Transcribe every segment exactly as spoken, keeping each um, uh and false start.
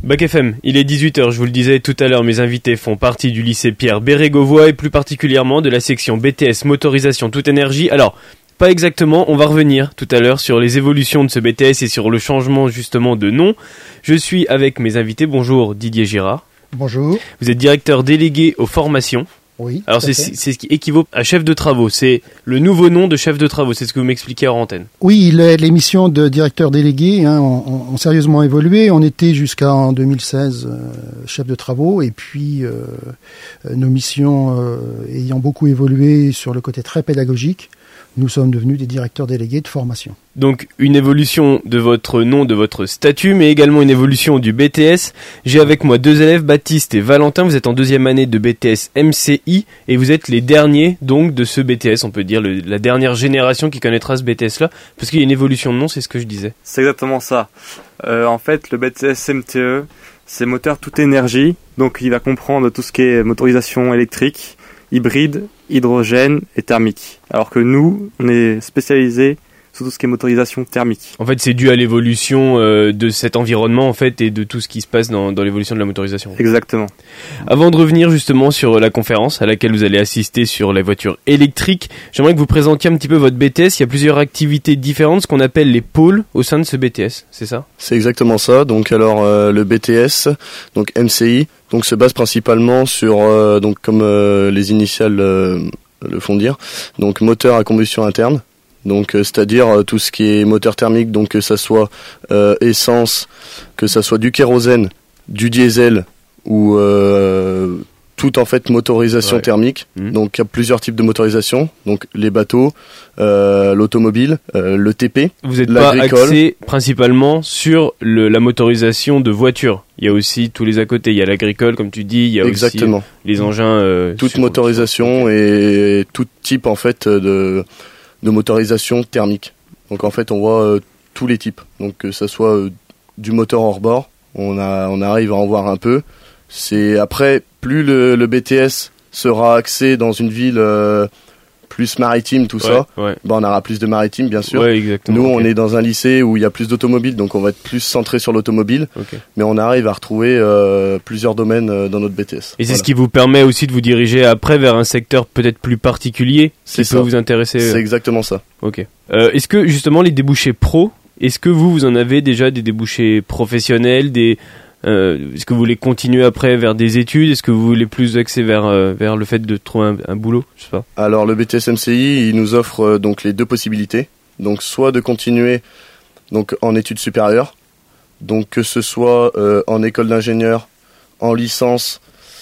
Bac F M, il est dix-huit heures, je vous le disais tout à l'heure, mes invités font partie du lycée Pierre Bérégovoy et plus particulièrement de la section B T S Motorisation Toute Énergie. Alors, pas exactement, on va revenir tout à l'heure sur les évolutions de ce B T S et sur le changement justement de nom. Je suis avec mes invités, bonjour Didier Girard. Bonjour. Vous êtes directeur délégué aux formations. Oui. Alors c'est, c'est ce qui équivaut à chef de travaux, c'est le nouveau nom de chef de travaux, c'est ce que vous m'expliquez hors antenne. Oui, les, les missions de directeur délégué hein, ont, ont sérieusement évolué. On était jusqu'en deux mille seize euh, chef de travaux et puis euh, nos missions euh, ayant beaucoup évolué sur le côté très pédagogique, nous sommes devenus des directeurs délégués de formation. Donc une évolution de votre nom, de votre statut, mais également une évolution du B T S. J'ai avec moi deux élèves, Baptiste et Valentin. Vous êtes en deuxième année de B T S M C I et vous êtes les derniers donc de ce B T S, on peut dire le, la dernière génération qui connaîtra ce B T S-là, parce qu'il y a une évolution de nom, c'est ce que je disais. C'est exactement ça. Euh, en fait, le B T S M T E, c'est moteur toute énergie, donc il va comprendre tout ce qui est motorisation électrique, hybride, hydrogène et thermique. Alors que nous, on est spécialisé sur tout ce qui est motorisation thermique. En fait, c'est dû à l'évolution euh, de cet environnement en fait et de tout ce qui se passe dans, dans l'évolution de la motorisation. Exactement. Avant de revenir justement sur la conférence à laquelle vous allez assister sur les voitures électriques, j'aimerais que vous présentiez un petit peu votre B T S. Il y a plusieurs activités différentes, ce qu'on appelle les pôles au sein de ce B T S, c'est ça ? C'est exactement ça. Donc alors euh, le B T S, donc M C I, donc se base principalement sur euh, donc comme euh, les initiales euh, le font dire, donc moteur à combustion interne. Donc euh, c'est-à-dire euh, tout ce qui est moteur thermique, donc que ça soit euh, essence, que ça soit du kérosène, du diesel ou euh, toute en fait motorisation ouais. thermique. Mmh. Donc il y a plusieurs types de motorisation, donc les bateaux, euh, l'automobile, euh, le T P, vous êtes pas axé principalement sur le, la motorisation de voitures. Il y a aussi tous les à côté, il y a l'agricole comme tu dis, il y a Exactement. aussi les engins. Euh, toute sur, motorisation sur... et tout type en fait de de motorisation thermique. Donc en fait on voit euh, tous les types. Donc que ça soit euh, du moteur hors bord, on a on arrive à en voir un peu. C'est après plus le, le B T S sera axé dans une ville euh, plus maritime tout ouais, ça, ouais. Ben on aura plus de maritime bien sûr. Ouais, exactement, Nous okay. on est dans un lycée où il y a plus d'automobiles, donc on va être plus centré sur l'automobile. Okay. Mais on arrive à retrouver euh, plusieurs domaines euh, dans notre B T S. Et c'est voilà. ce qui vous permet aussi de vous diriger après vers un secteur peut-être plus particulier qui c'est peut ça. vous intéresser. C'est exactement ça. Ok. Euh, est-ce que justement les débouchés pro, est-ce que vous vous en avez déjà des débouchés professionnels, des Euh, est-ce que vous voulez continuer après vers des études ? Est-ce que vous voulez plus axer vers, euh, vers le fait de trouver un, un boulot ? Je sais pas. Alors le B T S M C I, il nous offre euh, donc les deux possibilités. Donc soit de continuer donc en études supérieures, donc que ce soit euh, en école d'ingénieur, en licence,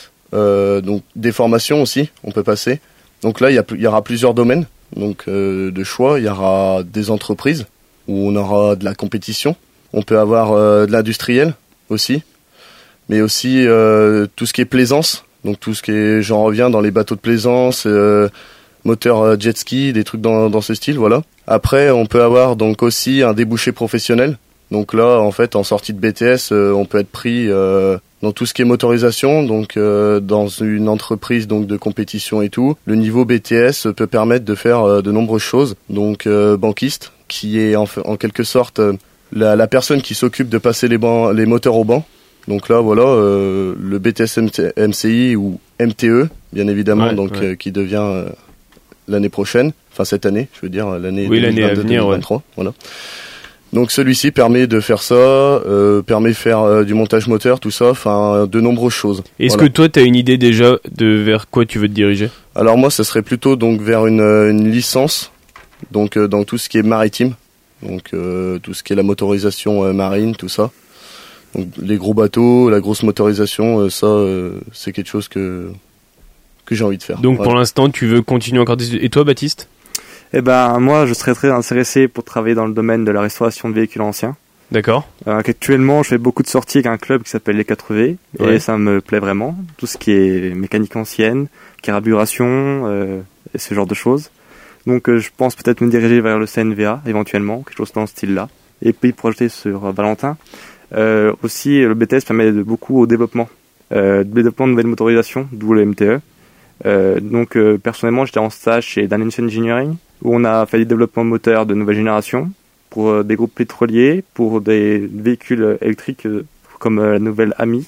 euh, donc des formations aussi, on peut passer. Donc là il y, a, il y aura plusieurs domaines donc euh, de choix. Il y aura des entreprises où on aura de la compétition. On peut avoir euh, de l'industriel aussi. Mais aussi euh, tout ce qui est plaisance, donc tout ce qui est, j'en reviens dans les bateaux de plaisance, euh, moteur euh, jet ski, des trucs dans, dans ce style, voilà. Après, on peut avoir donc aussi un débouché professionnel. Donc là, en fait, en sortie de B T S, euh, on peut être pris euh, dans tout ce qui est motorisation, donc euh, dans une entreprise donc de compétition et tout. Le niveau B T S peut permettre de faire euh, de nombreuses choses. Donc euh, banquiste, qui est en, en quelque sorte euh, la, la personne qui s'occupe de passer les, bancs, les moteurs au banc. Donc là, voilà, euh, le B T S M C I ou M T E, bien évidemment, ouais, donc ouais. Euh, qui devient euh, l'année prochaine, enfin cette année, je veux dire l'année oui, deux mille vingt-deux deux mille vingt-trois, ouais. Voilà. Donc celui-ci permet de faire ça, euh, permet de faire euh, du montage moteur, tout ça, enfin de nombreuses choses. Est-ce voilà. que toi, tu as une idée déjà de vers quoi tu veux te diriger ? Alors moi, ça serait plutôt donc vers une, une licence, donc euh, dans tout ce qui est maritime, donc euh, tout ce qui est la motorisation euh, marine, tout ça. Donc, les gros bateaux, la grosse motorisation, euh, ça, euh, c'est quelque chose que que j'ai envie de faire. Donc voilà. Pour l'instant, tu veux continuer encore des études. Et toi, Baptiste ? Eh ben, moi, je serais très intéressé pour travailler dans le domaine de la restauration de véhicules anciens. D'accord. Euh, actuellement, je fais beaucoup de sorties avec un club qui s'appelle les quatre V, ouais. Et ça me plaît vraiment. Tout ce qui est mécanique ancienne, carburation, euh, et ce genre de choses. Donc, euh, je pense peut-être me diriger vers le C N V A, éventuellement, quelque chose dans ce style-là. Et puis, projeter sur euh, Valentin. Euh, aussi, le B T S permet de beaucoup au développement, euh, développement de nouvelles motorisations, d'où le M T E. Euh, donc, euh, personnellement, j'étais en stage chez Dimension Engineering, où on a fait du développement moteur de nouvelle génération pour euh, des groupes pétroliers, pour des véhicules électriques euh, comme euh, la nouvelle Ami,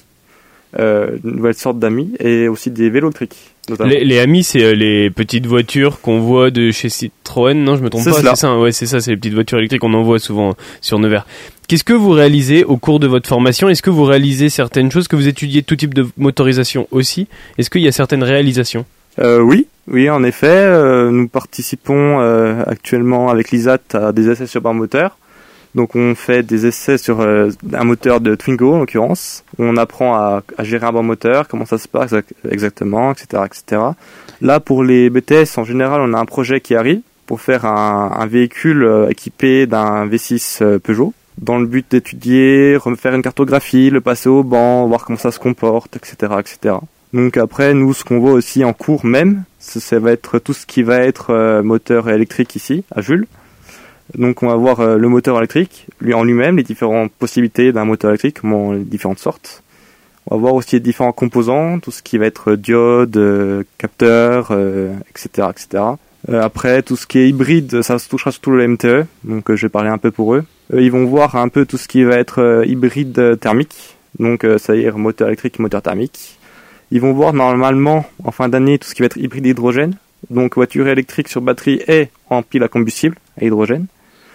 euh, une nouvelle sorte d'Ami, et aussi des vélos électriques. Les, les Ami, c'est euh, les petites voitures qu'on voit de chez Citroën, non, je me trompe c'est pas, cela. c'est ça, ouais, c'est ça, c'est les petites voitures électriques qu'on en voit souvent sur Nevers. Qu'est-ce que vous réalisez au cours de votre formation? Est-ce que vous réalisez certaines choses, que vous étudiez tout type de motorisation aussi? Est-ce qu'il y a certaines réalisations? Euh, oui, oui, en effet, euh, nous participons euh, actuellement avec l'I S A T à des essais sur bar moteur. Donc on fait des essais sur euh, un moteur de Twingo en l'occurrence, où on apprend à, à gérer un bar moteur, comment ça se passe exactement, et cetera, et cetera. Là, pour les B T S, en général, on a un projet qui arrive pour faire un, un véhicule euh, équipé d'un V six euh, Peugeot, dans le but d'étudier, refaire une cartographie, le passer au banc, voir comment ça se comporte, et cetera, et cetera. Donc après, nous, ce qu'on voit aussi en cours même, ça, ça va être tout ce qui va être euh, moteur électrique ici, à Jules. Donc on va voir euh, le moteur électrique, lui en lui-même, les différentes possibilités d'un moteur électrique, comment les différentes sortes. On va voir aussi les différents composants, tout ce qui va être diode, euh, capteur, euh, et cetera, et cetera. Euh, après, tout ce qui est hybride, ça se touchera surtout le M T E, donc euh, je vais parler un peu pour eux. Euh, ils vont voir un peu tout ce qui va être euh, hybride euh, thermique, donc euh, ça veut dire moteur électrique, moteur thermique. Ils vont voir normalement, en fin d'année, tout ce qui va être hybride hydrogène, donc voiture électrique sur batterie et en pile à combustible, à hydrogène.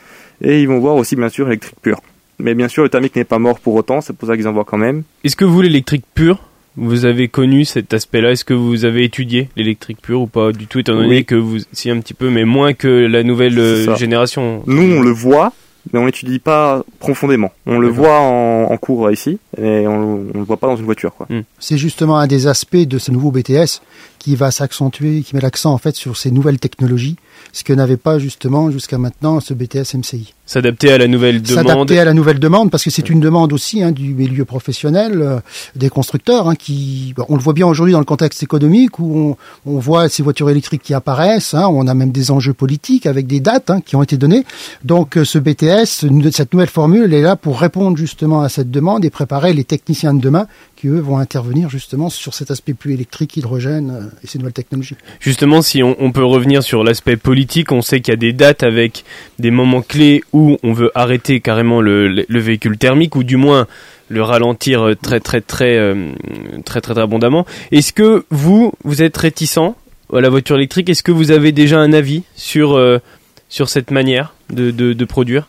Et ils vont voir aussi, bien sûr, électrique pure. Mais bien sûr, le thermique n'est pas mort pour autant, c'est pour ça qu'ils en voient quand même. Est-ce que vous, l'électrique pure, vous avez connu cet aspect-là? Est-ce que vous avez étudié l'électrique pure ou pas du tout, étant donné oui. que vous, si un petit peu, mais moins que la nouvelle euh, génération? Nous, on le voit, mais on n'étudie pas profondément. On le D'accord. voit en, en cours ici, et on ne le voit pas dans une voiture, quoi. Hmm. C'est justement un des aspects de ce nouveau B T S qui va s'accentuer, qui met l'accent en fait sur ces nouvelles technologies, ce que n'avait pas justement jusqu'à maintenant ce B T S M C I. S'adapter à la nouvelle demande. S'adapter à la nouvelle demande, parce que c'est une demande aussi hein, du milieu professionnel, euh, des constructeurs, hein, qui, on le voit bien aujourd'hui dans le contexte économique où on, on voit ces voitures électriques qui apparaissent, hein, on a même des enjeux politiques avec des dates hein, qui ont été données. Donc ce B T S, cette nouvelle formule, elle est là pour répondre justement à cette demande et préparer les techniciens de demain qui eux vont intervenir justement sur cet aspect plus électrique, hydrogène et ces nouvelles technologies. Justement, si on, on peut revenir sur l'aspect politique, on sait qu'il y a des dates avec des moments clés où on veut arrêter carrément le, le, le véhicule thermique, ou du moins le ralentir très très très euh, très très très abondamment. Est-ce que vous vous êtes réticent à la voiture électrique? Est-ce que vous avez déjà un avis sur euh, sur cette manière de de, de produire?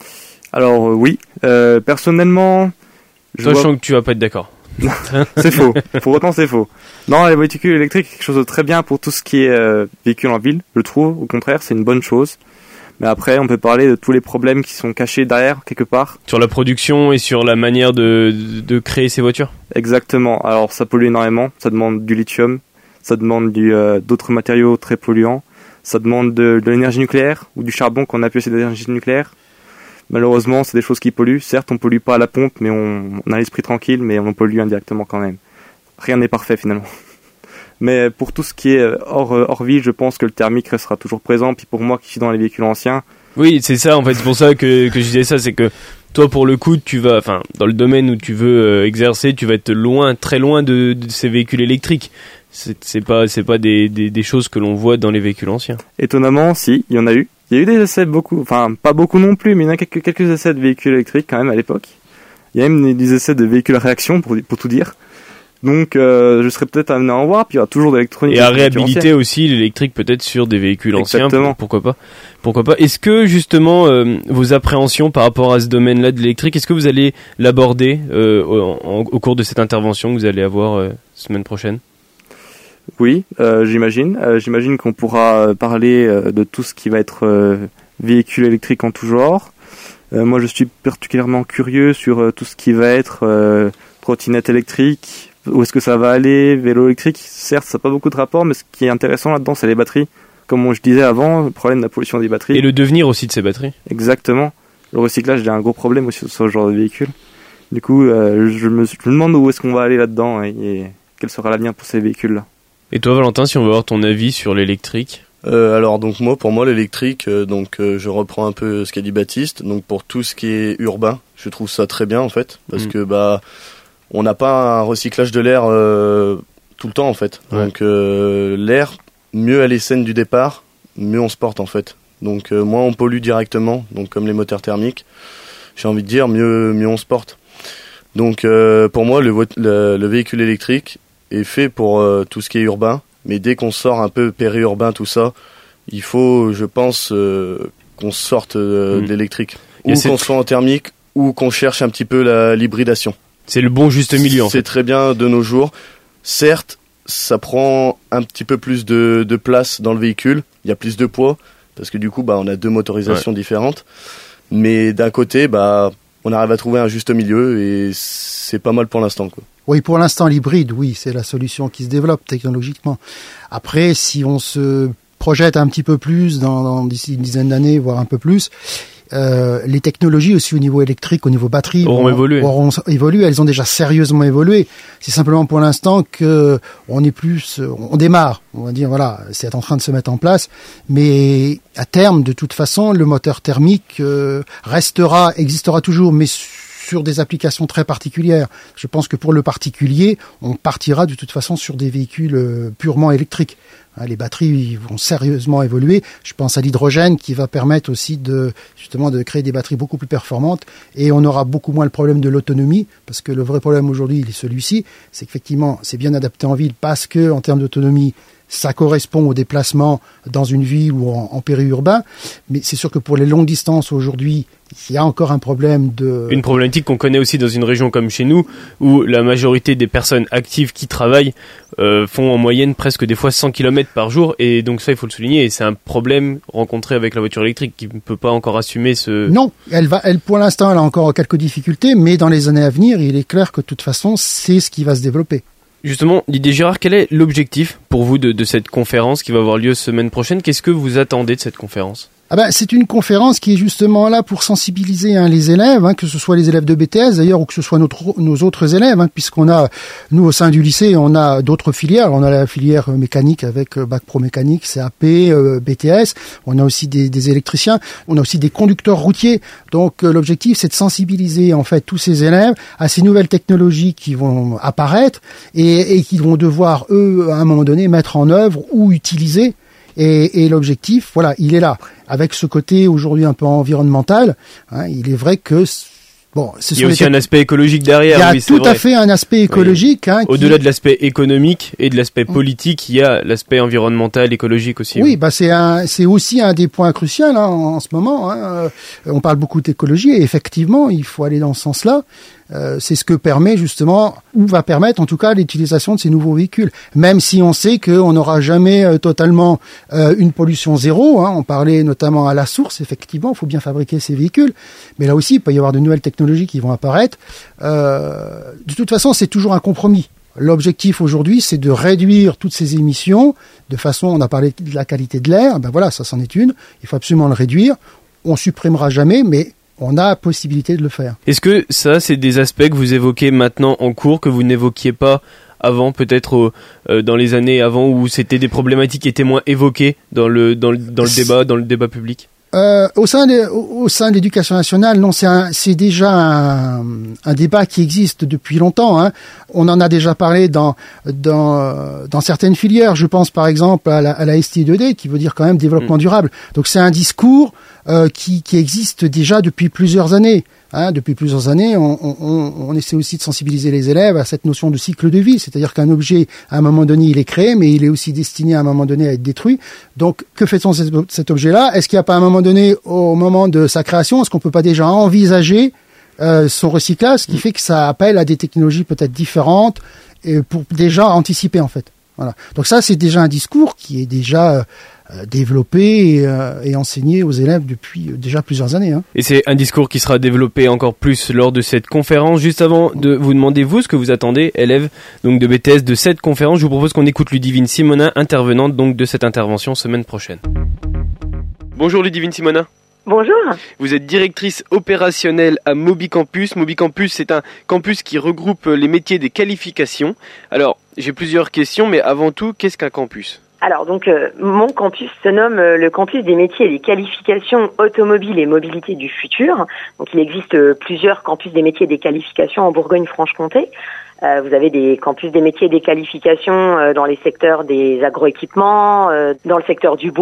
Alors euh, oui, euh, personnellement, je Toi, vois... je sens que tu vas pas être d'accord. C'est faux. Pour autant, c'est faux. Non, les véhicules électriques, c'est quelque chose de très bien pour tout ce qui est euh, véhicule en ville. Je trouve, au contraire, c'est une bonne chose. Mais après, on peut parler de tous les problèmes qui sont cachés derrière, quelque part. Sur la production et sur la manière de, de créer ces voitures? Exactement. Alors, ça pollue énormément. Ça demande du lithium. Ça demande du, euh, d'autres matériaux très polluants. Ça demande de, de l'énergie nucléaire ou du charbon qu'on appuie sur l'énergie nucléaire. Malheureusement, c'est des choses qui polluent. Certes, on pollue pas à la pompe, mais on, on a l'esprit tranquille, mais on pollue indirectement quand même. Rien n'est parfait finalement. Mais pour tout ce qui est hors, hors ville, je pense que le thermique restera toujours présent. Puis pour moi qui suis dans les véhicules anciens... Oui, c'est ça en fait, c'est pour ça que, que je disais ça, c'est que toi pour le coup, tu vas, enfin, dans le domaine où tu veux euh, exercer, tu vas être loin, très loin de, de ces véhicules électriques. C'est, c'est pas, c'est pas des, des, des choses que l'on voit dans les véhicules anciens. Étonnamment, si, il y en a eu. Il y a eu des essais beaucoup, enfin pas beaucoup non plus, mais il y en a quelques, quelques essais de véhicules électriques quand même à l'époque. Il y a même des essais de véhicules à réaction pour, pour tout dire. Donc euh, je serais peut-être amené à en voir, puis il y aura toujours de l'électronique. Et à réhabiliter aussi l'électrique peut-être sur des véhicules anciens. Exactement. Pourquoi pas. Pourquoi pas. Est-ce que justement euh, vos appréhensions par rapport à ce domaine-là de l'électrique, est-ce que vous allez l'aborder euh, au, en, au cours de cette intervention que vous allez avoir euh, semaine prochaine? Oui, euh, j'imagine. Euh, j'imagine qu'on pourra parler euh, de tout ce qui va être euh, véhicule électrique en tout genre. Euh, moi, je suis particulièrement curieux sur euh, tout ce qui va être euh, trottinette électrique. Où est-ce que ça va aller? Vélo électrique, certes, ça n'a pas beaucoup de rapport, mais ce qui est intéressant là-dedans, c'est les batteries. Comme je disais avant, le problème de la pollution des batteries. Et le devenir aussi de ces batteries. Exactement. Le recyclage est un gros problème aussi sur ce genre de véhicule. Du coup, euh, je, me, je me demande où est-ce qu'on va aller là-dedans et, et quel sera l'avenir pour ces véhicules-là. Et toi, Valentin, si on veut avoir ton avis sur l'électrique? euh, Alors, donc moi, pour moi, l'électrique, euh, donc euh, je reprends un peu ce qu'a dit Baptiste. Donc pour tout ce qui est urbain, je trouve ça très bien en fait, parce mmh. que bah on n'a pas un recyclage de l'air euh, tout le temps en fait. Ouais. Donc euh, l'air, mieux elle est saine du départ, mieux on se porte en fait. Donc euh, moins on pollue directement, donc comme les moteurs thermiques, j'ai envie de dire mieux mieux on se porte. Donc euh, pour moi, le, le, le véhicule électrique est fait pour euh, tout ce qui est urbain, mais dès qu'on sort un peu périurbain, tout ça, il faut, je pense, euh, qu'on sorte euh, mmh. de l'électrique. Ou qu'on soit en thermique, ou qu'on cherche un petit peu la, l'hybridation. C'est le bon juste milieu en fait. C'est très bien de nos jours. Certes, ça prend un petit peu plus de, de place dans le véhicule, il y a plus de poids, parce que du coup, bah, on a deux motorisations ouais. différentes. Mais d'un côté, bah, on arrive à trouver un juste milieu et c'est pas mal pour l'instant, quoi. Oui, pour l'instant, l'hybride, oui, c'est la solution qui se développe technologiquement. Après, si on se projette un petit peu plus dans, dans d'ici une dizaine d'années, voire un peu plus, euh, les technologies aussi au niveau électrique, au niveau batterie auront, auront évolué. auront évolué. Elles ont déjà sérieusement évolué. C'est simplement pour l'instant que on est plus, on démarre. On va dire voilà, c'est en train de se mettre en place. Mais à terme, de toute façon, le moteur thermique euh, restera, existera toujours, mais sur des applications très particulières. Je pense que pour le particulier, on partira de toute façon sur des véhicules euh, purement électriques. Les batteries vont sérieusement évoluer. Je pense à l'hydrogène qui va permettre aussi de justement de créer des batteries beaucoup plus performantes et on aura beaucoup moins le problème de l'autonomie parce que le vrai problème aujourd'hui, il est celui-ci, c'est qu'effectivement, c'est bien adapté en ville parce que en termes d'autonomie, ça correspond au déplacement dans une ville ou en, en périurbain, mais c'est sûr que pour les longues distances aujourd'hui, il y a encore un problème de... Une problématique qu'on connaît aussi dans une région comme chez nous, où la majorité des personnes actives qui travaillent euh, font en moyenne presque des fois cent kilomètres par jour, et donc ça il faut le souligner, et c'est un problème rencontré avec la voiture électrique qui ne peut pas encore assumer ce... Non, elle va, elle pour l'instant elle a encore quelques difficultés, mais dans les années à venir, il est clair que de toute façon, c'est ce qui va se développer. Justement, Didier Girard, quel est l'objectif pour vous de, de cette conférence qui va avoir lieu semaine prochaine? Qu'est-ce que vous attendez de cette conférence? Ah ben, c'est une conférence qui est justement là pour sensibiliser hein, les élèves, hein, que ce soit les élèves de B T S d'ailleurs ou que ce soit notre, nos autres élèves, hein, puisqu'on a, nous au sein du lycée, on a d'autres filières. On a la filière mécanique avec bac pro mécanique, C A P, euh, B T S. On a aussi des, des électriciens. On a aussi des conducteurs routiers. Donc euh, l'objectif, c'est de sensibiliser en fait tous ces élèves à ces nouvelles technologies qui vont apparaître et, et qui vont devoir eux à un moment donné mettre en œuvre ou utiliser. Et, et l'objectif, voilà, il est là. Avec ce côté aujourd'hui un peu environnemental, hein, il est vrai que bon, ce il y a aussi un aspect écologique derrière. Il y a oui, tout c'est vrai. à fait un aspect écologique. Oui. Hein, Au-delà qui... de l'aspect économique et de l'aspect politique, il y a l'aspect environnemental, écologique aussi. Oui, oui. bah c'est un, c'est aussi un des points cruciaux hein, en, en ce moment. Hein. On parle beaucoup d'écologie et effectivement, il faut aller dans ce sens-là. Euh, c'est ce que permet justement, ou va permettre en tout cas l'utilisation de ces nouveaux véhicules. Même si on sait qu'on n'aura jamais euh, totalement euh, une pollution zéro, hein, on parlait notamment à la source, effectivement, il faut bien fabriquer ces véhicules, mais là aussi il peut y avoir de nouvelles technologies qui vont apparaître. Euh, de toute façon, c'est toujours un compromis. L'objectif aujourd'hui, c'est de réduire toutes ces émissions de façon, on a parlé de la qualité de l'air, ben voilà, ça c'en est une, il faut absolument le réduire, on supprimera jamais, mais on a la possibilité de le faire. Est-ce que ça, c'est des aspects que vous évoquez maintenant en cours, que vous n'évoquiez pas avant, peut-être euh, dans les années avant, où c'était des problématiques qui étaient moins évoquées dans le, dans le, dans le débat, dans le débat public? Euh, au sein de, au, au sein de l'éducation nationale, non, c'est un, c'est déjà un, un débat qui existe depuis longtemps. Hein. On en a déjà parlé dans, dans, dans certaines filières. Je pense par exemple à la, à la S T deux D, qui veut dire quand même développement mmh. durable. Donc c'est un discours euh, qui, qui existe déjà depuis plusieurs années. Hein, depuis plusieurs années, on, on, on essaie aussi de sensibiliser les élèves à cette notion de cycle de vie, c'est-à-dire qu'un objet, à un moment donné, il est créé, mais il est aussi destiné à un moment donné à être détruit. Donc, que fait-on de cet objet-là? Est-ce qu'il n'y a pas un moment donné, au moment de sa création, est-ce qu'on peut pas déjà envisager euh, son recyclage, ce qui fait que ça appelle à des technologies peut-être différentes et pour déjà anticiper en fait. Voilà. Donc ça, c'est déjà un discours qui est déjà euh, développé et, euh, et enseigné aux élèves depuis euh, déjà plusieurs années. Hein. Et c'est un discours qui sera développé encore plus lors de cette conférence. Juste avant de vous demander, vous, ce que vous attendez, élèves donc de B T S, de cette conférence, je vous propose qu'on écoute Ludivine Simonin, intervenante donc de cette intervention semaine prochaine. Bonjour Ludivine Simonin. Bonjour. Vous êtes directrice opérationnelle à Mobicampus. Mobicampus, c'est un campus qui regroupe les métiers des qualifications. Alors, j'ai plusieurs questions, mais avant tout, qu'est-ce qu'un campus ? Alors, donc, euh, mon campus se nomme euh, le campus des métiers et des qualifications automobiles et mobilité du futur. Donc, il existe euh, plusieurs campus des métiers et des qualifications en Bourgogne-Franche-Comté. Euh, vous avez des campus des métiers et des qualifications euh, dans les secteurs des agroéquipements, euh, dans le secteur du bois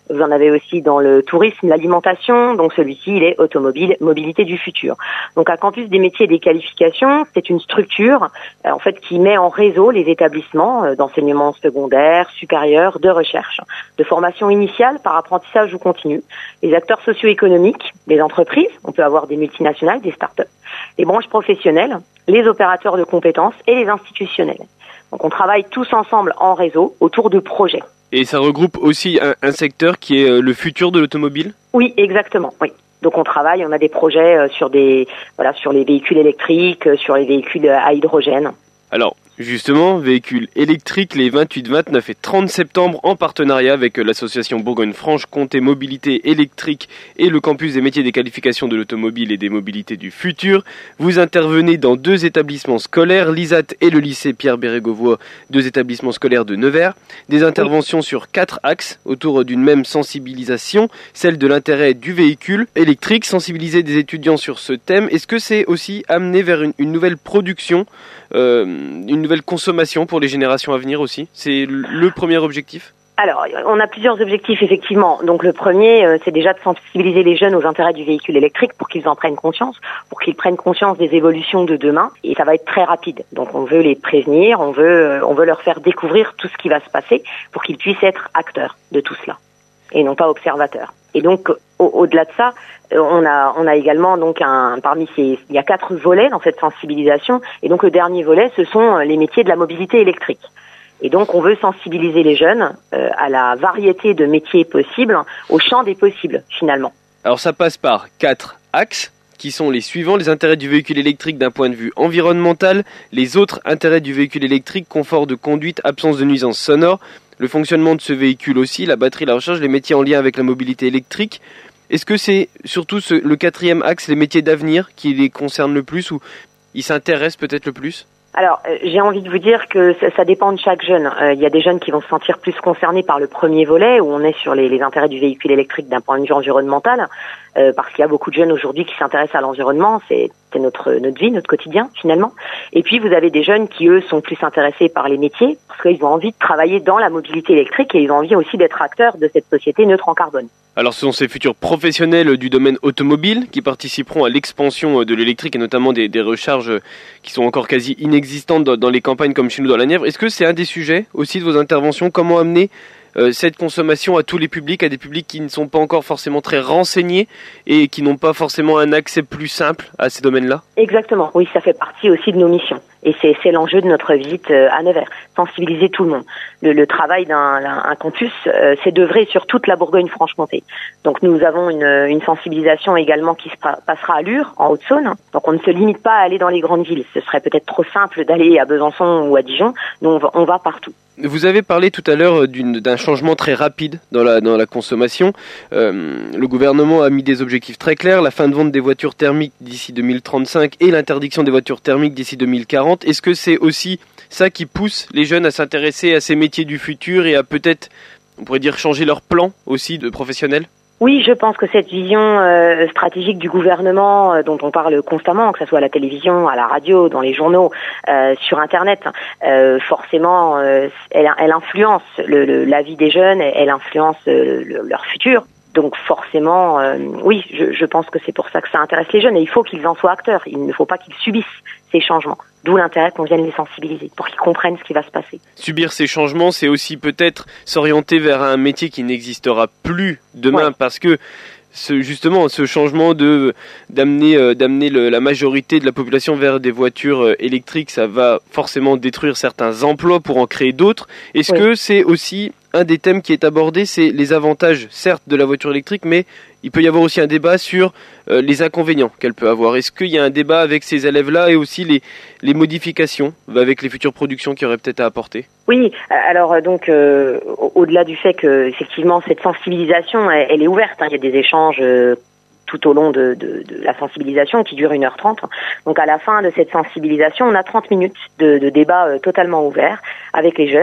Vous en avez aussi dans le tourisme, l'alimentation. Donc celui-ci, il est automobile, mobilité du futur. Donc à Campus des métiers et des qualifications, c'est une structure euh, en fait qui met en réseau les établissements euh, d'enseignement secondaire, supérieur, de recherche, de formation initiale par apprentissage ou continu, les acteurs socio-économiques, les entreprises, on peut avoir des multinationales, des start-up, les branches professionnelles, les opérateurs de compétences et les institutionnels. Donc on travaille tous ensemble en réseau autour de projets. Et ça regroupe aussi un, un secteur qui est le futur de l'automobile ? Oui, exactement, oui. Donc on travaille, on a des projets sur des voilà sur les véhicules électriques, sur les véhicules à hydrogène. Alors, justement, véhicules électriques les vingt-huit, vingt-neuf et trente septembre en partenariat avec l'association Bourgogne-Franche-Comté Mobilité électrique et le campus des métiers et des qualifications de l'automobile et des mobilités du futur. Vous intervenez dans deux établissements scolaires, l'I S A T et le lycée Pierre Bérégovoy, deux établissements scolaires de Nevers. Des interventions oui. sur quatre axes autour d'une même sensibilisation, celle de l'intérêt du véhicule électrique, sensibiliser des étudiants sur ce thème. Est-ce que c'est aussi amener vers une, une nouvelle production euh, une nouvelle consommation pour les générations à venir aussi? C'est le premier objectif? Alors, on a plusieurs objectifs, effectivement. Donc, le premier, euh, c'est déjà de sensibiliser les jeunes aux intérêts du véhicule électrique pour qu'ils en prennent conscience, pour qu'ils prennent conscience des évolutions de demain. Et ça va être très rapide. Donc, on veut les prévenir, on veut, euh, on veut leur faire découvrir tout ce qui va se passer pour qu'ils puissent être acteurs de tout cela et non pas observateurs. Et donc, au- au-delà de ça, euh, on a, on a également donc un, parmi ces, il y a quatre volets dans cette sensibilisation. Et donc, le dernier volet, ce sont les métiers de la mobilité électrique. Et donc, on veut sensibiliser les jeunes euh, à la variété de métiers possibles, au champ des possibles, finalement. Alors, ça passe par quatre axes qui sont les suivants: les intérêts du véhicule électrique d'un point de vue environnemental, les autres intérêts du véhicule électrique, confort de conduite, absence de nuisances sonores, le fonctionnement de ce véhicule aussi, la batterie, la recharge, les métiers en lien avec la mobilité électrique. Est-ce que c'est surtout ce, le quatrième axe, les métiers d'avenir, qui les concernent le plus ou ils s'intéressent peut-être le plus ? Alors, euh, j'ai envie de vous dire que ça, ça dépend de chaque jeune. Euh, il y a des jeunes qui vont se sentir plus concernés par le premier volet, où on est sur les, les intérêts du véhicule électrique d'un point de vue environnemental, euh, parce qu'il y a beaucoup de jeunes aujourd'hui qui s'intéressent à l'environnement. C'est, c'est notre notre vie, notre quotidien, finalement. Et puis, vous avez des jeunes qui, eux, sont plus intéressés par les métiers, parce qu'ils ont envie de travailler dans la mobilité électrique et ils ont envie aussi d'être acteurs de cette société neutre en carbone. Alors, ce sont ces futurs professionnels du domaine automobile qui participeront à l'expansion de l'électrique et notamment des, des recharges qui sont encore quasi inexistantes dans, dans les campagnes comme chez nous dans la Nièvre. Est-ce que c'est un des sujets aussi de vos interventions? Comment amener euh, cette consommation à tous les publics, à des publics qui ne sont pas encore forcément très renseignés et qui n'ont pas forcément un accès plus simple à ces domaines-là? Exactement, oui, ça fait partie aussi de nos missions. Et c'est, c'est l'enjeu de notre visite à Nevers, sensibiliser tout le monde. Le, le travail d'un, d'un un campus, euh, c'est d'œuvrer sur toute la Bourgogne-Franche-Comté. Donc nous avons une, une sensibilisation également qui se pa- passera à Lure, en Haute-Saône. Donc on ne se limite pas à aller dans les grandes villes. Ce serait peut-être trop simple d'aller à Besançon ou à Dijon. Nous, on va, on va partout. Vous avez parlé tout à l'heure d'une, d'un changement très rapide dans la, dans la consommation. Euh, le gouvernement a mis des objectifs très clairs, la fin de vente des voitures thermiques d'ici deux mille trente-cinq et l'interdiction des voitures thermiques d'ici deux mille quarante. Est-ce que c'est aussi ça qui pousse les jeunes à s'intéresser à ces métiers du futur et à peut-être, on pourrait dire, changer leur plan aussi de professionnel? Oui, je pense que cette vision euh, stratégique du gouvernement euh, dont on parle constamment, que ce soit à la télévision, à la radio, dans les journaux, euh, sur Internet, euh, forcément, euh, elle, elle influence le, le, la vie des jeunes, elle influence euh, le, leur futur. Donc forcément, euh, oui, je, je pense que c'est pour ça que ça intéresse les jeunes et il faut qu'ils en soient acteurs. Il ne faut pas qu'ils subissent ces changements. D'où l'intérêt qu'on vienne les sensibiliser pour qu'ils comprennent ce qui va se passer. Subir ces changements, c'est aussi peut-être s'orienter vers un métier qui n'existera plus demain, ouais. Parce que ce, justement, ce changement de d'amener euh, d'amener le, la majorité de la population vers des voitures euh, électriques, ça va forcément détruire certains emplois pour en créer d'autres. Est-ce oui. que c'est aussi un des thèmes qui est abordé, c'est les avantages, certes, de la voiture électrique, mais il peut y avoir aussi un débat sur euh, les inconvénients qu'elle peut avoir. Est-ce qu'il y a un débat avec ces élèves-là et aussi les, les modifications avec les futures productions qu'il y aurait peut-être à apporter? Oui, alors donc euh, au-delà du fait que effectivement cette sensibilisation, elle, elle est ouverte, hein, il y a des échanges euh, tout au long de, de, de la sensibilisation qui dure une heure trente. Donc à la fin de cette sensibilisation, on a trente minutes de, de débat euh, totalement ouvert avec les jeunes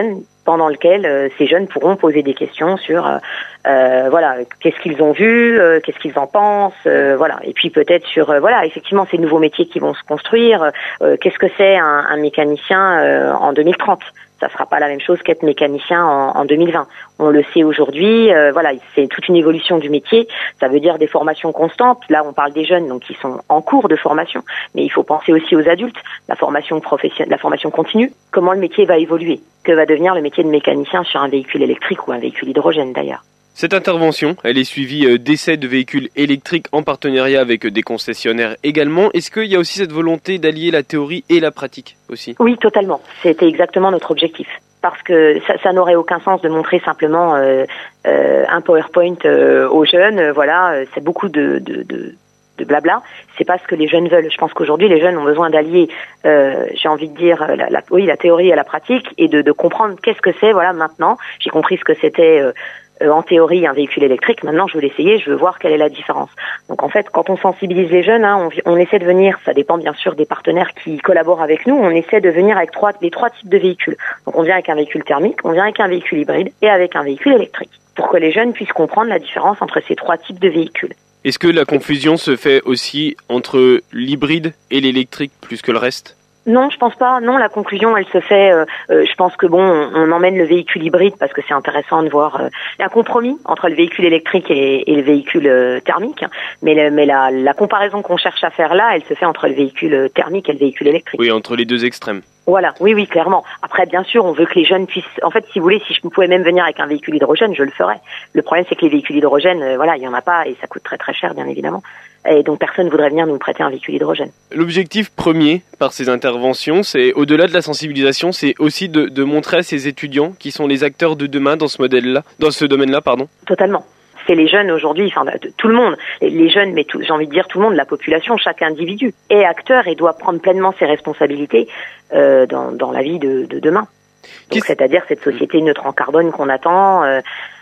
pendant lequel euh, ces jeunes pourront poser des questions sur euh, euh, voilà, qu'est-ce qu'ils ont vu, euh, qu'est-ce qu'ils en pensent, euh, voilà, et puis peut-être sur euh, voilà, effectivement ces nouveaux métiers qui vont se construire, euh, qu'est-ce que c'est un, un mécanicien euh, en deux mille trente. Ça sera pas la même chose qu'être mécanicien en, en deux mille vingt. On le sait aujourd'hui, euh, voilà, c'est toute une évolution du métier. Ça veut dire des formations constantes. Là, on parle des jeunes, donc qui sont en cours de formation, mais il faut penser aussi aux adultes. La formation professionnelle, la formation continue. Comment le métier va évoluer? Que va devenir le métier de mécanicien sur un véhicule électrique ou un véhicule hydrogène d'ailleurs? Cette intervention, elle est suivie d'essais de véhicules électriques en partenariat avec des concessionnaires également. Est-ce qu'il y a aussi cette volonté d'allier la théorie et la pratique aussi? Oui, totalement. C'était exactement notre objectif. Parce que ça, ça n'aurait aucun sens de montrer simplement euh, euh, un PowerPoint euh, aux jeunes. Euh, voilà, euh, c'est beaucoup de, de, de, de blabla. C'est pas ce que les jeunes veulent. Je pense qu'aujourd'hui, les jeunes ont besoin d'allier, euh, j'ai envie de dire, la, la, oui, la théorie à la pratique et de, de comprendre qu'est-ce que c'est. Voilà, maintenant, j'ai compris ce que c'était. Euh, Euh, en théorie un véhicule électrique, maintenant je veux l'essayer, je veux voir quelle est la différence. Donc en fait, quand on sensibilise les jeunes, hein, on, on essaie de venir, ça dépend bien sûr des partenaires qui collaborent avec nous, on essaie de venir avec trois, les trois types de véhicules. Donc on vient avec un véhicule thermique, on vient avec un véhicule hybride et avec un véhicule électrique, pour que les jeunes puissent comprendre la différence entre ces trois types de véhicules. Est-ce que la confusion se fait aussi entre l'hybride et l'électrique plus que le reste ? Non, je pense pas. Non, la conclusion, elle se fait. Euh, euh, je pense que bon, on, on emmène le véhicule hybride parce que c'est intéressant de voir euh, un compromis entre le véhicule électrique et, et le véhicule euh, thermique. Mais, le, mais la, la comparaison qu'on cherche à faire là, elle se fait entre le véhicule thermique et le véhicule électrique. Oui, entre les deux extrêmes. Voilà, oui, oui, clairement. Après, bien sûr, on veut que les jeunes puissent... En fait, si vous voulez, si je pouvais même venir avec un véhicule hydrogène, je le ferais. Le problème, c'est que les véhicules hydrogène, euh, voilà, il y en a pas et ça coûte très très cher, bien évidemment. Et donc, personne ne voudrait venir nous prêter un véhicule hydrogène. L'objectif premier par ces interventions, c'est, au-delà de la sensibilisation, c'est aussi de, de montrer à ces étudiants qui sont les acteurs de demain dans ce modèle-là, dans ce domaine-là, pardon. Totalement. C'est les jeunes aujourd'hui, enfin tout le monde, les jeunes, mais tout, j'ai envie de dire tout le monde, la population, chaque individu est acteur et doit prendre pleinement ses responsabilités euh, dans, dans la vie de, de demain. Donc, c'est-à-dire cette société neutre en carbone qu'on attend, euh,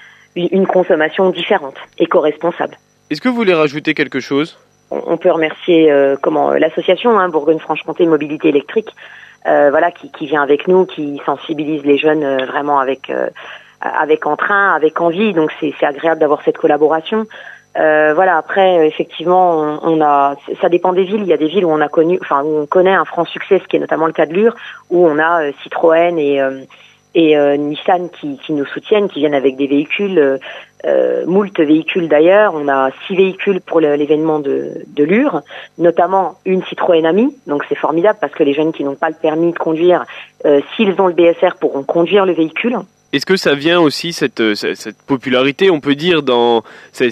une consommation différente, éco-responsable. Est-ce que vous voulez rajouter quelque chose ? On, on peut remercier euh, comment l'association hein, Bourgogne-Franche-Comté Mobilité électrique, euh, voilà, qui, qui vient avec nous, qui sensibilise les jeunes euh, vraiment avec euh, avec entrain, avec envie, donc c'est, c'est agréable d'avoir cette collaboration. Euh, voilà, après, effectivement, on, on a, ça dépend des villes. Il y a des villes où on a connu, enfin, où on connaît un franc succès, ce qui est notamment le cas de Lure, où on a euh, Citroën et euh, et euh, Nissan qui, qui nous soutiennent, qui viennent avec des véhicules, euh, euh, moult véhicules d'ailleurs. On a six véhicules pour le, l'événement de, de Lure, notamment une Citroën Ami. Donc c'est formidable parce que les jeunes qui n'ont pas le permis de conduire, euh, s'ils ont le B S R, pourront conduire le véhicule. Est-ce que ça vient aussi, cette, cette popularité, on peut dire, dans,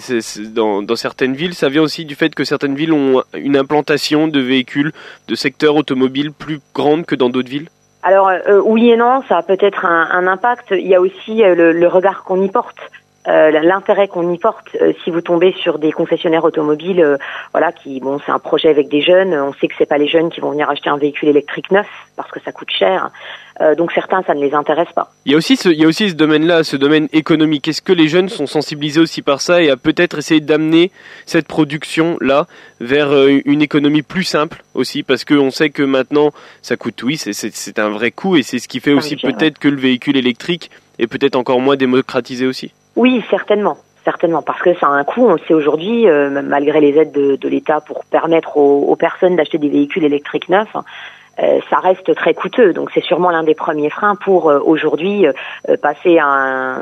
dans, dans certaines villes, ça vient aussi du fait que certaines villes ont une implantation de véhicules de secteur automobile plus grande que dans d'autres villes ? Alors euh, oui et non, ça a peut-être un, un impact. Il y a aussi euh, le, le regard qu'on y porte. Euh, l'intérêt qu'on y porte, euh, si vous tombez sur des concessionnaires automobiles, euh, voilà, qui bon, c'est un projet avec des jeunes. On sait que c'est pas les jeunes qui vont venir acheter un véhicule électrique neuf parce que ça coûte cher. Euh, donc certains, ça ne les intéresse pas. Il y a aussi ce, il y a aussi ce domaine-là, ce domaine économique. Est-ce que les jeunes sont sensibilisés aussi par ça et à peut-être essayer d'amener cette production-là vers euh, une économie plus simple aussi, parce que on sait que maintenant ça coûte, oui, c'est, c'est, c'est un vrai coût et c'est ce qui fait aussi budget, peut-être ouais. que le véhicule électrique est peut-être encore moins démocratisé aussi. Oui, certainement. Certainement, parce que ça a un coût, on le sait aujourd'hui, euh, malgré les aides de, de l'État pour permettre aux, aux personnes d'acheter des véhicules électriques neufs, euh, ça reste très coûteux. Donc c'est sûrement l'un des premiers freins pour euh, aujourd'hui euh, passer à un,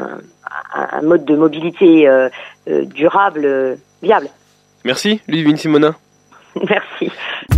à un mode de mobilité euh, euh, durable, euh, viable. Merci, Ludivine Simonin. Merci.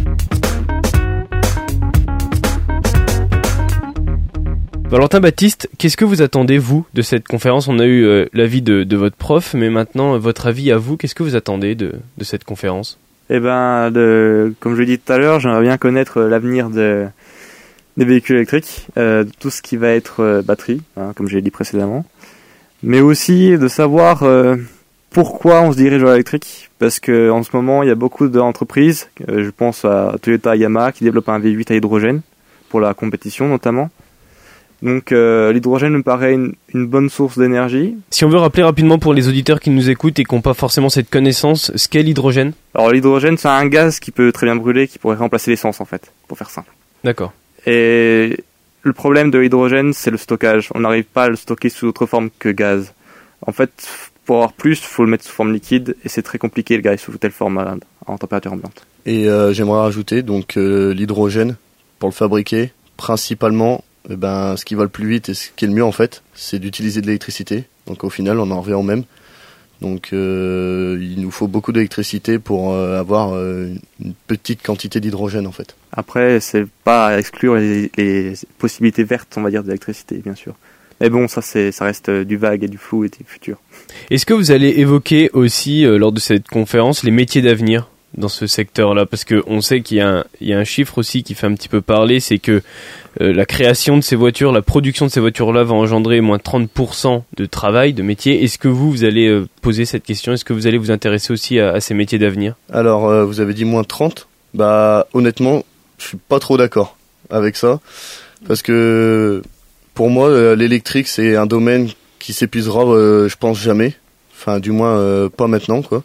Valentin Baptiste, qu'est-ce que vous attendez, vous, de cette conférence ? On a eu euh, l'avis de, de votre prof, mais maintenant, euh, votre avis à vous, qu'est-ce que vous attendez de, de cette conférence ? Eh ben, de, comme je l'ai dit tout à l'heure, j'aimerais bien connaître l'avenir de, des véhicules électriques, euh, tout ce qui va être euh, batterie, hein, comme j'ai dit précédemment, mais aussi de savoir euh, pourquoi on se dirige vers l'électrique, parce que en ce moment, il y a beaucoup d'entreprises, euh, je pense à Toyota, Yamaha, qui développent un V huit à hydrogène, pour la compétition notamment. Donc euh, l'hydrogène me paraît une, une bonne source d'énergie. Si on veut rappeler rapidement pour les auditeurs qui nous écoutent et qui n'ont pas forcément cette connaissance, ce qu'est l'hydrogène ? Alors l'hydrogène, c'est un gaz qui peut très bien brûler, qui pourrait remplacer l'essence en fait, pour faire simple. D'accord. Et le problème de l'hydrogène, c'est le stockage. On n'arrive pas à le stocker sous autre forme que gaz. En fait, pour avoir plus, il faut le mettre sous forme liquide et c'est très compliqué le gaz sous telle forme à, en température ambiante. Et euh, j'aimerais rajouter donc euh, l'hydrogène pour le fabriquer, principalement, eh ben, ce qui va le plus vite et ce qui est le mieux en fait, c'est d'utiliser de l'électricité. Donc au final, on en revient au même. Donc euh, il nous faut beaucoup d'électricité pour euh, avoir euh, une petite quantité d'hydrogène en fait. Après, c'est pas à exclure les, les possibilités vertes, on va dire, d'électricité, bien sûr. Mais bon, ça, c'est, ça reste du vague et du flou et du futur. Est-ce que vous allez évoquer aussi, euh, lors de cette conférence, les métiers d'avenir dans ce secteur-là? Parce que on sait qu'il y a un, il y a un chiffre aussi qui fait un petit peu parler, c'est que euh, la création de ces voitures, la production de ces voitures-là va engendrer moins trente pour cent de travail, de métiers. Est-ce que vous, vous allez euh, poser cette question? Est-ce que vous allez vous intéresser aussi à, à ces métiers d'avenir? Alors, euh, vous avez dit moins trente. Bah, honnêtement, je suis pas trop d'accord avec ça. Parce que, pour moi, euh, l'électrique, c'est un domaine qui s'épuisera, euh, je pense, jamais. Enfin, du moins, euh, pas maintenant, quoi.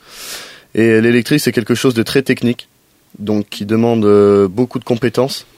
Et l'électrique, c'est quelque chose de très technique, donc qui demande euh, beaucoup de compétences.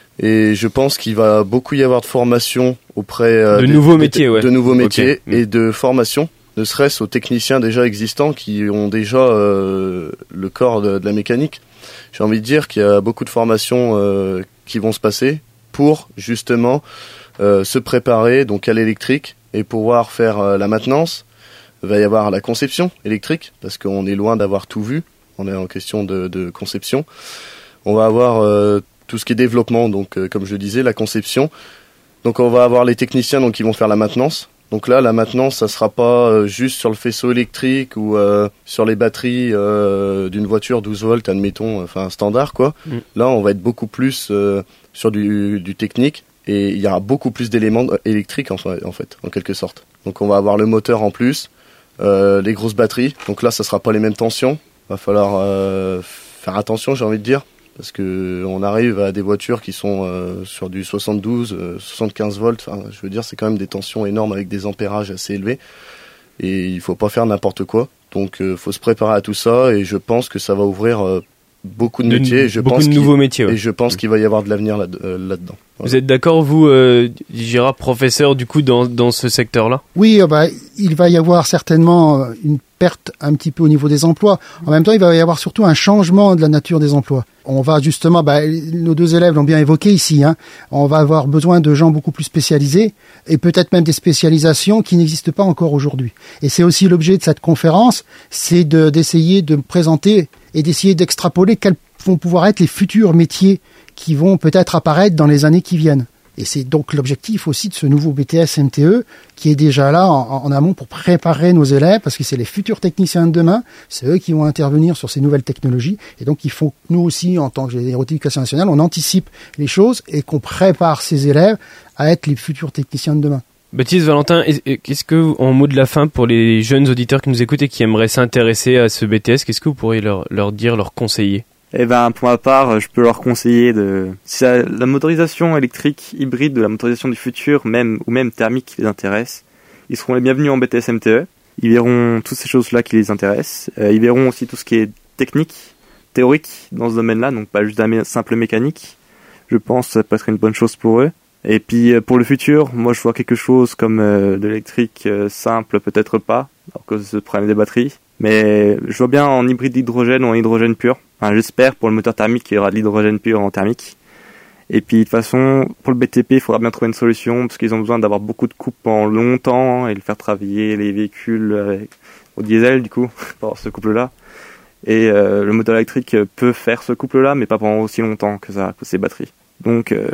Et je pense qu'il va beaucoup y avoir de formation auprès euh, de, des, nouveaux des, métiers, ouais. de nouveaux métiers Okay. et de formation, ne serait-ce aux techniciens déjà existants qui ont déjà euh, le corps de, de la mécanique. J'ai envie de dire qu'il y a beaucoup de formations euh, qui vont se passer pour justement euh, se préparer donc à l'électrique et pouvoir faire euh, la maintenance. Il va y avoir la conception électrique, parce qu'on est loin d'avoir tout vu, on est en question de, de conception. On va avoir euh, tout ce qui est développement, donc euh, comme je le disais, la conception. Donc on va avoir les techniciens donc, qui vont faire la maintenance. Donc là, la maintenance, ça sera pas euh, juste sur le faisceau électrique ou euh, sur les batteries euh, d'une voiture douze volts, admettons, enfin standard, quoi. Mm. Là, on va être beaucoup plus euh, sur du, du technique, et il y aura beaucoup plus d'éléments électriques, en fait, en fait, en quelque sorte. Donc on va avoir le moteur en plus, Euh, les grosses batteries, donc là ça sera pas les mêmes tensions, va falloir euh, faire attention, j'ai envie de dire, parce que on arrive à des voitures qui sont euh, sur du soixante-douze, euh, soixante-quinze volts, enfin, je veux dire c'est quand même des tensions énormes avec des ampérages assez élevés, et il faut pas faire n'importe quoi, donc euh, faut se préparer à tout ça, et je pense que ça va ouvrir euh, beaucoup de, de métiers, et je beaucoup pense de nouveaux métiers, ouais. Et je pense qu'il va y avoir de l'avenir là, euh, là-dedans. Voilà. Vous êtes d'accord, vous, euh, Gérard, professeur, du coup, dans, dans ce secteur-là? Oui, euh, bah, il va y avoir certainement une perte un petit peu au niveau des emplois. En même temps, il va y avoir surtout un changement de la nature des emplois. On va justement, bah, nos deux élèves l'ont bien évoqué ici, hein, on va avoir besoin de gens beaucoup plus spécialisés et peut-être même des spécialisations qui n'existent pas encore aujourd'hui. Et c'est aussi l'objet de cette conférence, c'est de, d'essayer de présenter et d'essayer d'extrapoler quels vont pouvoir être les futurs métiers qui vont peut-être apparaître dans les années qui viennent. Et c'est donc l'objectif aussi de ce nouveau B T S M T E qui est déjà là en, en amont pour préparer nos élèves, parce que c'est les futurs techniciens de demain, c'est eux qui vont intervenir sur ces nouvelles technologies, et donc il faut que nous aussi, en tant que éducation nationale, on anticipe les choses et qu'on prépare ces élèves à être les futurs techniciens de demain. Baptiste, Valentin, qu'est-ce que, en mot de la fin, pour les jeunes auditeurs qui nous écoutent et qui aimeraient s'intéresser à ce B T S, qu'est-ce que vous pourriez leur, leur dire, leur conseiller? Eh ben, pour ma part, je peux leur conseiller de, si la motorisation électrique hybride de la motorisation du futur, même, ou même thermique qui les intéresse, ils seront les bienvenus en B T S M T E. Ils verront toutes ces choses-là qui les intéressent. Euh, ils verront aussi tout ce qui est technique, théorique dans ce domaine-là, donc pas juste la simple mécanique. Je pense que ça peut être une bonne chose pour eux. Et puis, pour le futur, moi, je vois quelque chose comme euh, de l'électrique euh, simple, peut-être pas, à cause de ce problème des batteries. Mais je vois bien en hybride d'hydrogène ou en hydrogène pur. Enfin, j'espère pour le moteur thermique qu'il y aura de l'hydrogène pur en thermique. Et puis de toute façon, pour le B T P, il faudra bien trouver une solution parce qu'ils ont besoin d'avoir beaucoup de coupes en longtemps et de faire travailler les véhicules avec, au diesel du coup, pour avoir ce couple-là. Et euh, le moteur électrique peut faire ce couple-là, mais pas pendant aussi longtemps que ça, que ces batteries. Donc euh,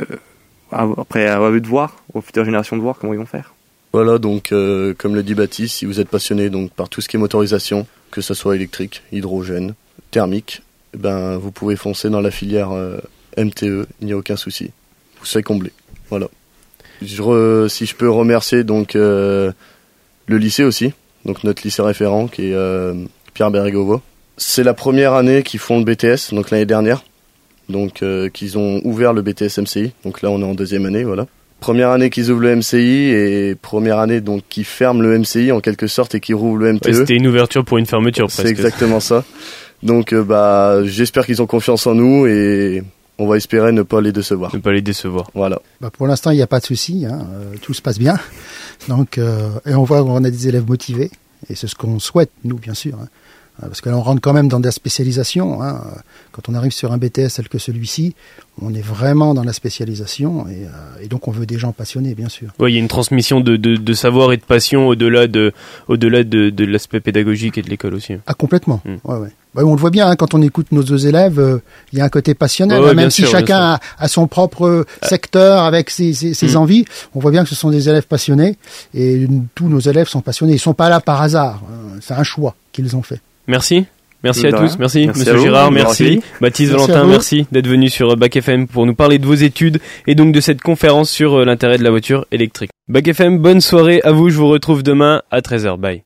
après, à eux de voir, aux futures générations de voir comment ils vont faire. Voilà, donc euh, comme le dit Baptiste, si vous êtes passionné donc par tout ce qui est motorisation, que ce soit électrique, hydrogène, thermique, eh ben vous pouvez foncer dans la filière euh, M T E, il n'y a aucun souci. Vous serez comblé. Voilà. Je re, si je peux remercier donc euh, le lycée aussi, donc notre lycée référent qui est euh, Pierre Bérégovoy. C'est la première année qu'ils font le B T S, donc l'année dernière, donc euh, qu'ils ont ouvert le B T S M C I. Donc là on est en deuxième année, voilà. Première année qu'ils ouvrent le M C I et première année donc qu'ils ferment le M C I en quelque sorte et qu'ils rouvrent le M T E. Ouais, c'était une ouverture pour une fermeture presque. C'est exactement ça. Donc euh, bah j'espère qu'ils ont confiance en nous et on va espérer ne pas les décevoir. Ne pas les décevoir. Voilà. Bah pour l'instant, il n'y a pas de souci, hein, euh, tout se passe bien. Donc, euh, et on voit qu'on a des élèves motivés, et c'est ce qu'on souhaite, nous, bien sûr. Hein. Parce que là, on rentre quand même dans de la spécialisation. Hein. Quand on arrive sur un B T S tel que celui-ci, on est vraiment dans la spécialisation, et, euh, et donc on veut des gens passionnés, bien sûr. Oui, il y a une transmission de, de, de savoir et de passion au-delà de, au-delà de, de l'aspect pédagogique et de l'école aussi. Ah, complètement. Mm. Ouais, ouais. Bah, on le voit bien hein, quand on écoute nos deux élèves, il euh, y a un côté passionnel, ouais, ouais, hein, même si sûr, chacun a, a son propre euh, secteur avec ses, ses, ses mm. envies. On voit bien que ce sont des élèves passionnés, et tous nos élèves sont passionnés. Ils sont pas là par hasard. Hein. C'est un choix qu'ils ont fait. Merci. Merci à tous, merci, merci Monsieur vous, Girard, merci, Baptiste, merci Valentin, merci d'être venu sur Bac F M pour nous parler de vos études et donc de cette conférence sur l'intérêt de la voiture électrique. Bac F M, bonne soirée à vous, je vous retrouve demain à treize heures, bye.